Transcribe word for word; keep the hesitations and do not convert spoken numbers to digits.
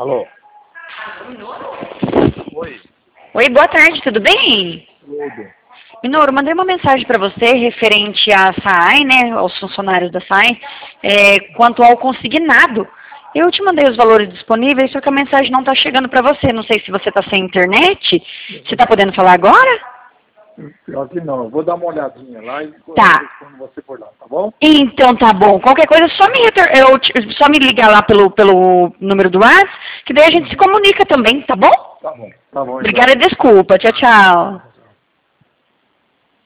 Alô? Oi. Oi, boa tarde, tudo bem? Tudo. Minoro, mandei uma mensagem para você referente à S A I, né, aos funcionários da S A I, é, quanto ao consignado. Eu te mandei os valores disponíveis, só que a mensagem não está chegando para você. Não sei se você está sem internet. Você está podendo falar agora? Pior que não. Eu vou dar uma olhadinha lá e Tá. respondo você por lá, tá bom? Então tá bom. Qualquer coisa, só me, retor... eu te- só me ligar lá pelo, pelo número do WhatsApp, que daí a gente se comunica também, tá bom? Tá bom. Tá bom, então. Obrigada e desculpa. Tchau, tchau.